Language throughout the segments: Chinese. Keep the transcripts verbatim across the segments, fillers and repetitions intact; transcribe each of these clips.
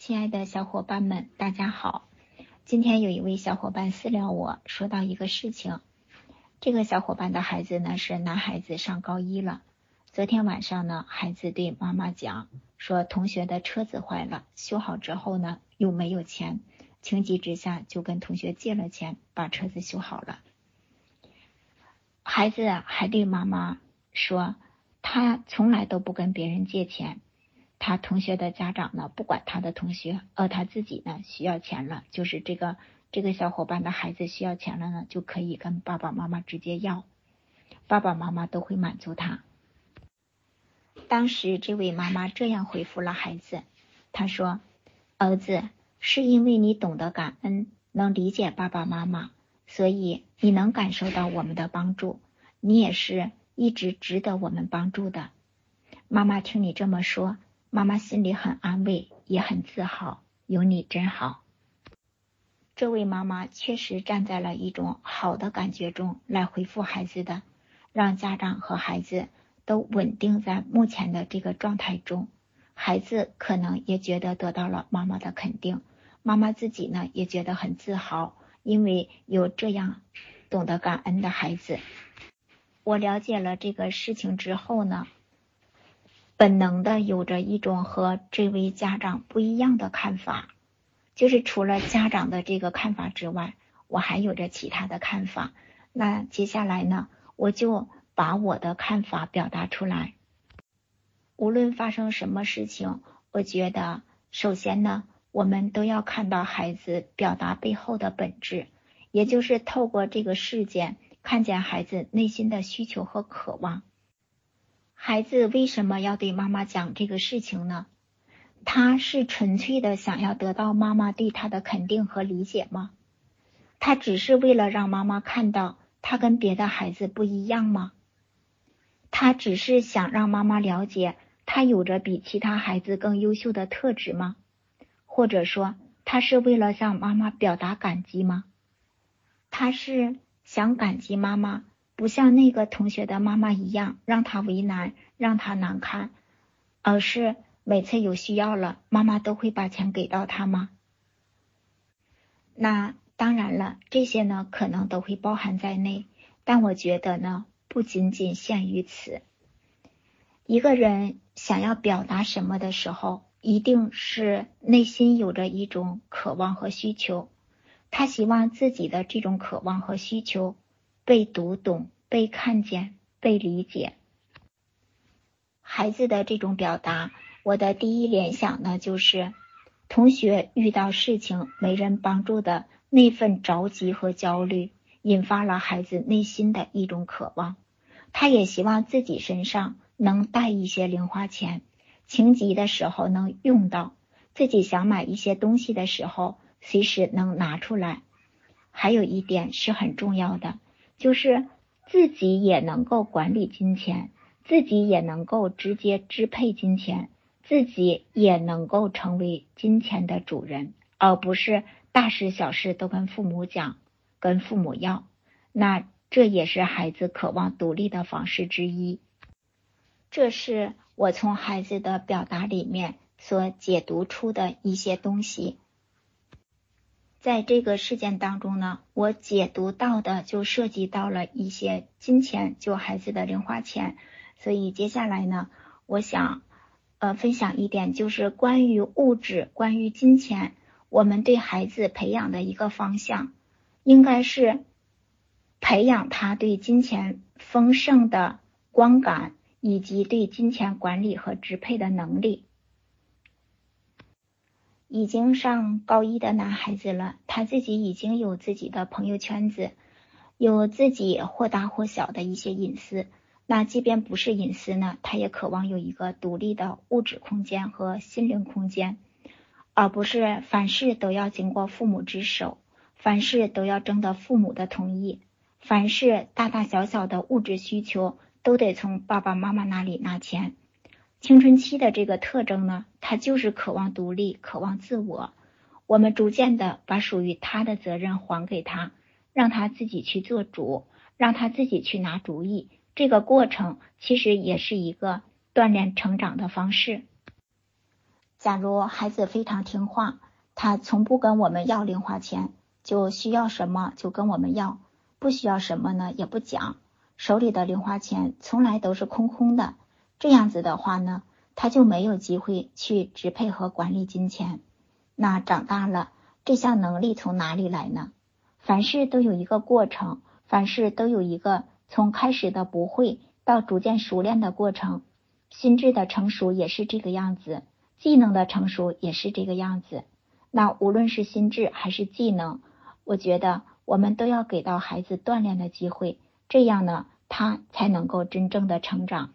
亲爱的小伙伴们，大家好。今天有一位小伙伴私聊我，说到一个事情。这个小伙伴的孩子呢是男孩子，上高一了。昨天晚上呢，孩子对妈妈讲说，同学的车子坏了，修好之后呢又没有钱，情急之下就跟同学借了钱，把车子修好了。孩子还对妈妈说，他从来都不跟别人借钱。他同学的家长呢，不管他的同学，而他自己呢需要钱了，就是这个这个小伙伴的孩子需要钱了呢，就可以跟爸爸妈妈直接要，爸爸妈妈都会满足他。当时这位妈妈这样回复了孩子，她说：儿子，是因为你懂得感恩，能理解爸爸妈妈，所以你能感受到我们的帮助，你也是一直值得我们帮助的。妈妈听你这么说，妈妈心里很安慰，也很自豪，有你真好。这位妈妈确实站在了一种好的感觉中来回复孩子的，让家长和孩子都稳定在目前的这个状态中。孩子可能也觉得得到了妈妈的肯定，妈妈自己呢也觉得很自豪，因为有这样懂得感恩的孩子。我了解了这个事情之后呢，本能的有着一种和这位家长不一样的看法，就是除了家长的这个看法之外，我还有着其他的看法。那接下来呢，我就把我的看法表达出来。无论发生什么事情，我觉得首先呢，我们都要看到孩子表达背后的本质，也就是透过这个事件看见孩子内心的需求和渴望。孩子为什么要对妈妈讲这个事情呢？他是纯粹的想要得到妈妈对他的肯定和理解吗？他只是为了让妈妈看到他跟别的孩子不一样吗？他只是想让妈妈了解他有着比其他孩子更优秀的特质吗？或者说他是为了向妈妈表达感激吗？他是想感激妈妈，不像那个同学的妈妈一样让他为难，让他难堪，而是每次有需要了，妈妈都会把钱给到他吗？那当然了，这些呢可能都会包含在内，但我觉得呢不仅仅限于此。一个人想要表达什么的时候，一定是内心有着一种渴望和需求，他希望自己的这种渴望和需求被读懂、被看见、被理解。孩子的这种表达，我的第一联想呢就是同学遇到事情没人帮助的那份着急和焦虑，引发了孩子内心的一种渴望。他也希望自己身上能带一些零花钱，情急的时候能用到，自己想买一些东西的时候随时能拿出来。还有一点是很重要的，就是自己也能够管理金钱，自己也能够直接支配金钱，自己也能够成为金钱的主人，而不是大事小事都跟父母讲，跟父母要。那这也是孩子渴望独立的方式之一。这是我从孩子的表达里面所解读出的一些东西。在这个事件当中呢，我解读到的就涉及到了一些金钱，就孩子的零花钱。所以接下来呢，我想呃分享一点，就是关于物质，关于金钱，我们对孩子培养的一个方向，应该是培养他对金钱丰盛的观感，以及对金钱管理和支配的能力。已经上高一的男孩子了，他自己已经有自己的朋友圈子，有自己或大或小的一些隐私。那即便不是隐私呢，他也渴望有一个独立的物质空间和心灵空间，而不是凡事都要经过父母之手，凡事都要征得父母的同意，凡事大大小小的物质需求都得从爸爸妈妈那里拿钱。青春期的这个特征呢，他就是渴望独立，渴望自我。我们逐渐的把属于他的责任还给他，让他自己去做主，让他自己去拿主意。这个过程其实也是一个锻炼成长的方式。 假如孩子非常听话，他从不跟我们要零花钱，就需要什么就跟我们要，不需要什么呢也不讲，手里的零花钱从来都是空空的，这样子的话呢，他就没有机会去支配和管理金钱。那长大了，这项能力从哪里来呢？凡事都有一个过程，凡事都有一个从开始的不会到逐渐熟练的过程。心智的成熟也是这个样子，技能的成熟也是这个样子。那无论是心智还是技能，我觉得我们都要给到孩子锻炼的机会，这样呢，他才能够真正的成长。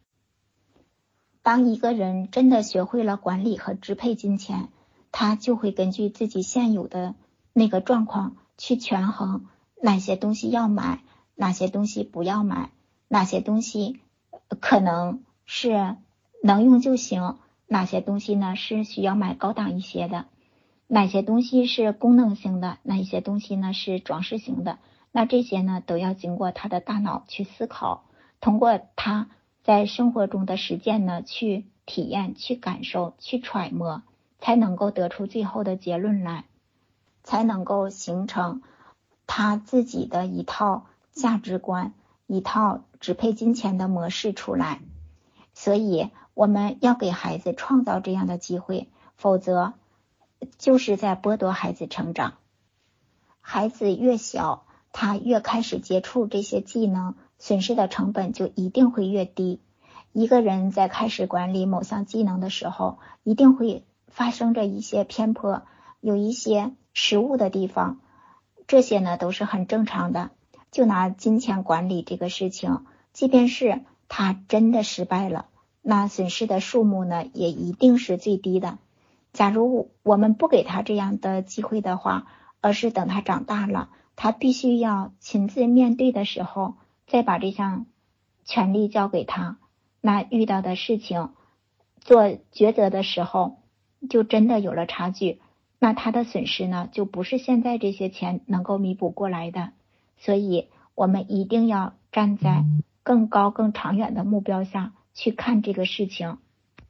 当一个人真的学会了管理和支配金钱，他就会根据自己现有的那个状况去权衡哪些东西要买，哪些东西不要买，哪些东西可能是能用就行，哪些东西呢是需要买高档一些的，哪些东西是功能性的，哪些东西呢是装饰型的。那这些呢都要经过他的大脑去思考，通过他在生活中的实践呢去体验，去感受，去揣摩，才能够得出最后的结论来，才能够形成他自己的一套价值观，一套支配金钱的模式出来。所以我们要给孩子创造这样的机会，否则就是在剥夺孩子成长。孩子越小，他越开始接触这些技能，损失的成本就一定会越低。一个人在开始管理某项技能的时候，一定会发生着一些偏颇，有一些失误的地方，这些呢都是很正常的。就拿金钱管理这个事情，即便是他真的失败了，那损失的数目呢也一定是最低的。假如我们不给他这样的机会的话，而是等他长大了，他必须要亲自面对的时候，再把这项权利交给他，那遇到的事情做抉择的时候就真的有了差距，那他的损失呢就不是现在这些钱能够弥补过来的。所以我们一定要站在更高更长远的目标下去看这个事情。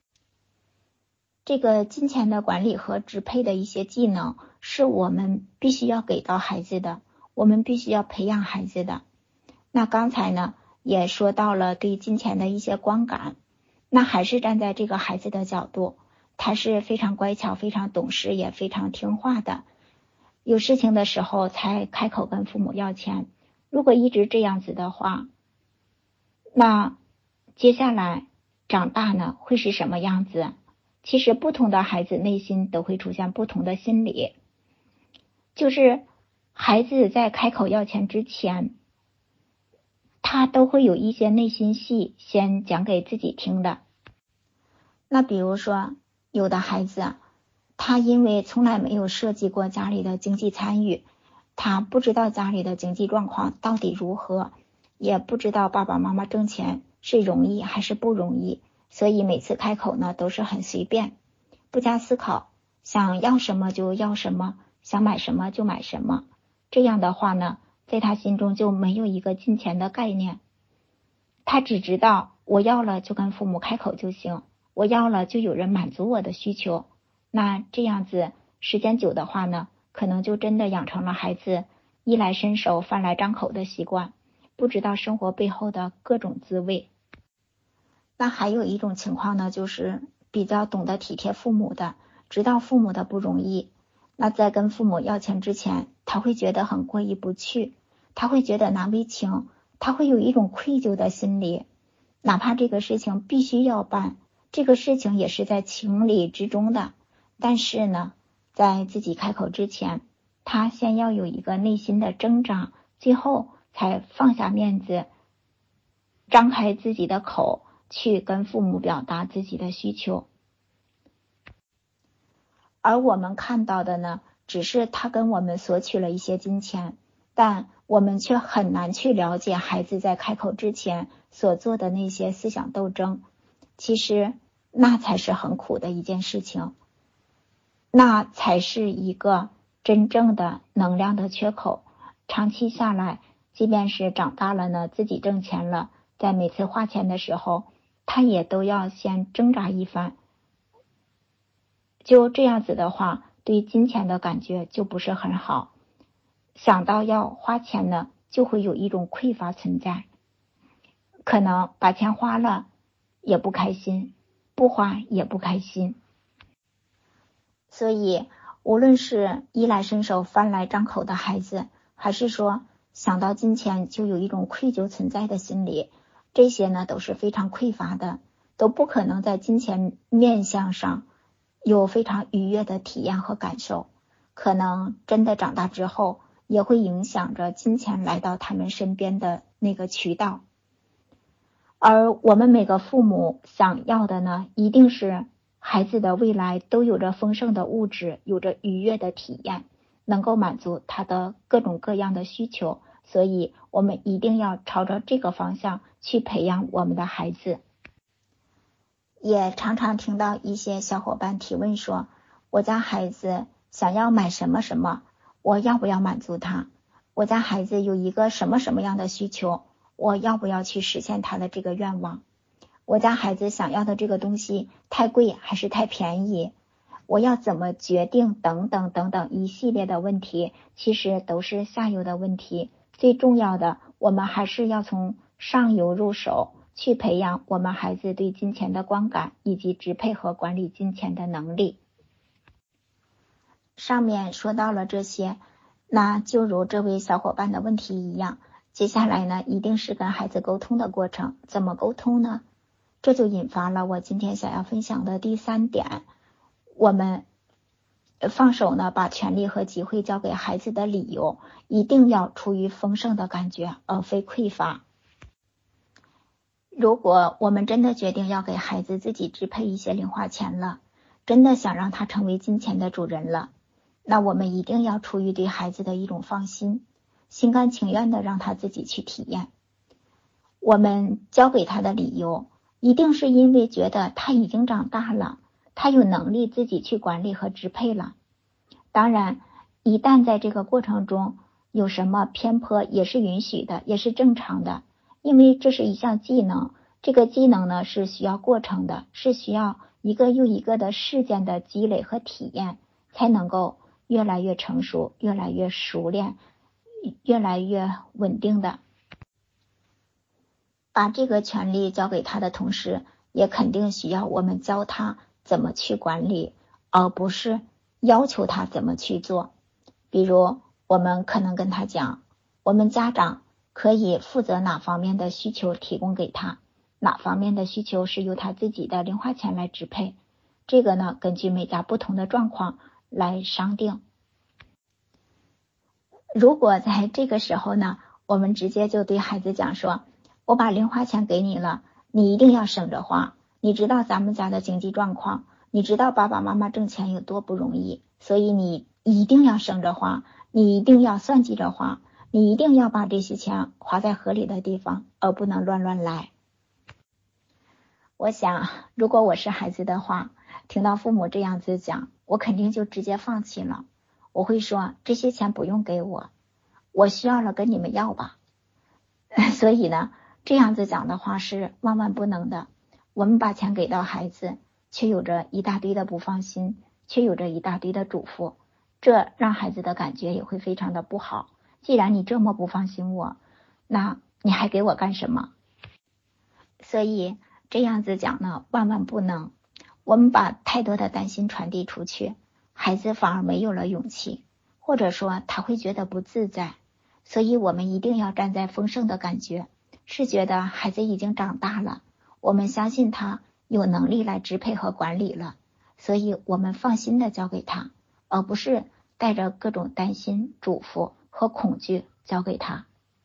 这个金钱的管理和支配的一些技能是我们必须要给到孩子的，我们必须要培养孩子的。那刚才呢也说到了对金钱的一些观感，那还是站在这个孩子的角度，他是非常乖巧，非常懂事，也非常听话的，有事情的时候才开口跟父母要钱。如果一直这样子的话，那接下来长大呢会是什么样子？其实不同的孩子内心都会出现不同的心理，就是孩子在开口要钱之前，他都会有一些内心戏先讲给自己听的。那比如说有的孩子，他因为从来没有涉及过家里的经济参与，他不知道家里的经济状况到底如何，也不知道爸爸妈妈挣钱是容易还是不容易，所以每次开口呢都是很随便，不加思考，想要什么就要什么，想买什么就买什么。这样的话呢，在他心中就没有一个金钱的概念，他只知道我要了就跟父母开口就行，我要了就有人满足我的需求。那这样子时间久的话呢，可能就真的养成了孩子衣来伸手饭来张口的习惯，不知道生活背后的各种滋味。那还有一种情况呢，就是比较懂得体贴父母的，知道父母的不容易，那在跟父母要钱之前，他会觉得很过意不去，他会觉得难为情，他会有一种愧疚的心理，哪怕这个事情必须要办，这个事情也是在情理之中的，但是呢，在自己开口之前，他先要有一个内心的挣扎，最后才放下面子，张开自己的口去跟父母表达自己的需求。而我们看到的呢，只是他跟我们索取了一些金钱，但我们却很难去了解孩子在开口之前所做的那些思想斗争。其实那才是很苦的一件事情，那才是一个真正的能量的缺口。长期下来，即便是长大了呢，自己挣钱了，在每次花钱的时候，他也都要先挣扎一番， 就这样子的话，对金钱的感觉就不是很好，想到要花钱呢，就会有一种匮乏存在，可能把钱花了也不开心，不花也不开心。所以无论是衣来伸手饭来张口的孩子，还是说想到金钱就有一种愧疚存在的心理，这些呢都是非常匮乏的，都不可能在金钱面向上有非常愉悦的体验和感受，可能真的长大之后也会影响着金钱来到他们身边的那个渠道。而我们每个父母想要的呢，一定是孩子的未来都有着丰盛的物质，有着愉悦的体验，能够满足他的各种各样的需求，所以我们一定要朝着这个方向去培养我们的孩子。也常常听到一些小伙伴提问说，我家孩子想要买什么什么，我要不要满足他？我家孩子有一个什么什么样的需求，我要不要去实现他的这个愿望？我家孩子想要的这个东西太贵还是太便宜？我要怎么决定？等等等等一系列的问题，其实都是下游的问题。最重要的，我们还是要从上游入手，去培养我们孩子对金钱的观感，以及支配和管理金钱的能力。上面说到了这些，那就如这位小伙伴的问题一样，接下来呢，一定是跟孩子沟通的过程。怎么沟通呢？这就引发了我今天想要分享的第三点，我们放手呢，把权利和机会交给孩子的理由，一定要出于丰盛的感觉，而非匮乏。如果我们真的决定要给孩子自己支配一些零花钱了，真的想让他成为金钱的主人了，那我们一定要出于对孩子的一种放心，心甘情愿的让他自己去体验。我们交给他的理由，一定是因为觉得他已经长大了，他有能力自己去管理和支配了。当然，一旦在这个过程中有什么偏颇，也是允许的，也是正常的，因为这是一项技能，这个技能呢是需要过程的，是需要一个又一个的事件的积累和体验，才能够越来越成熟，越来越熟练，越来越稳定的。把这个权利交给他的同时，也肯定需要我们教他怎么去管理，而不是要求他怎么去做。比如我们可能跟他讲，我们家长可以负责哪方面的需求提供给他，哪方面的需求是由他自己的零花钱来支配，这个呢根据每家不同的状况来商定。如果在这个时候呢，我们直接就对孩子讲说，我把零花钱给你了，你一定要省着花，你知道咱们家的经济状况，你知道爸爸妈妈挣钱有多不容易，所以你一定要省着花，你一定要算计着花，你一定要把这些钱花在合理的地方，而不能乱乱来。我想如果我是孩子的话，听到父母这样子讲，我肯定就直接放弃了。我会说，这些钱不用给我，我需要了跟你们要吧。所以呢，这样子讲的话是万万不能的。我们把钱给到孩子，却有着一大堆的不放心，却有着一大堆的嘱咐，这让孩子的感觉也会非常的不好。既然你这么不放心我，那你还给我干什么？所以这样子讲呢，万万不能。我们把太多的担心传递出去，孩子反而没有了勇气，或者说他会觉得不自在。所以我们一定要站在丰盛的感觉，是觉得孩子已经长大了，我们相信他有能力来支配和管理了，所以我们放心的交给他，而不是带着各种担心、嘱咐和恐惧交给他。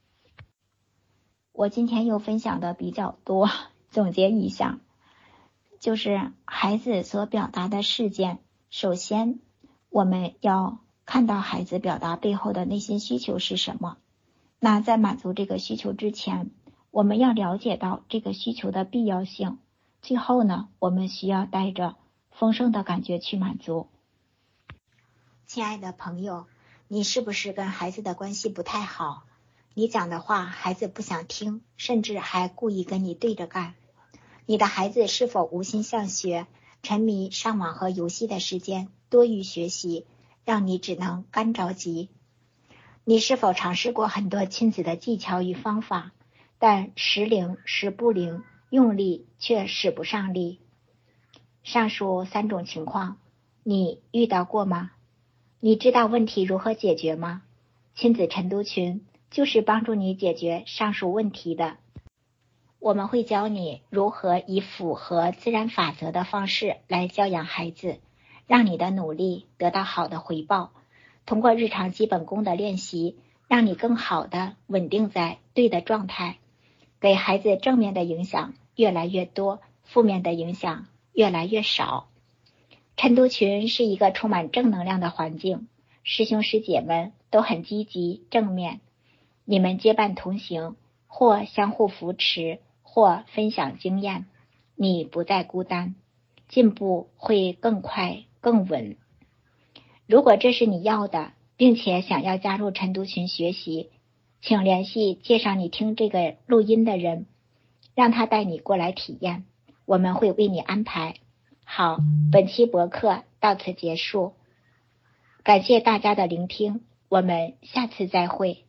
我今天又分享的比较多，总结一下，就是孩子所表达的事件，首先我们要看到孩子表达背后的内心需求是什么。那在满足这个需求之前，我们要了解到这个需求的必要性。最后呢，我们需要带着丰盛的感觉去满足。亲爱的朋友，你是不是跟孩子的关系不太好？你讲的话孩子不想听，甚至还故意跟你对着干。你的孩子是否无心向学？ 沉迷上网和游戏的时间多于学习，让你只能干着急。你是否尝试过很多亲子的技巧与方法，但时灵时不灵，用力却使不上力？上述三种情况，你遇到过吗？你知道问题如何解决吗？亲子晨读群就是帮助你解决上述问题的。我们会教你如何以符合自然法则的方式来教养孩子，让你的努力得到好的回报。通过日常基本功的练习，让你更好的稳定在对的状态，给孩子正面的影响越来越多，负面的影响越来越少。晨读群是一个充满正能量的环境，师兄师姐们都很积极正面，你们结伴同行，或相互扶持，或分享经验，你不再孤单，进步会更快更稳。如果这是你要的，并且想要加入晨读群学习，请联系介绍你听这个录音的人，让他带你过来体验，我们会为你安排。好，本期博客到此结束，感谢大家的聆听，我们下次再会。